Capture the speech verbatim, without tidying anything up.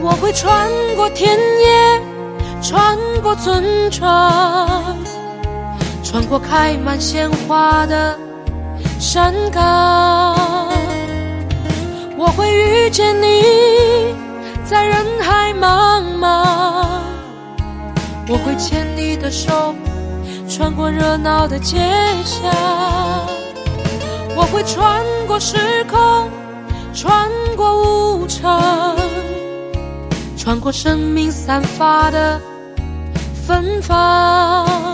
我会穿过田野，穿过村庄，穿过开满鲜花的山岗。我会遇见你，在人海茫茫，我会牵你的手，穿过热闹的街巷。我会穿过时空，穿过无常，穿过生命散发的芬芳。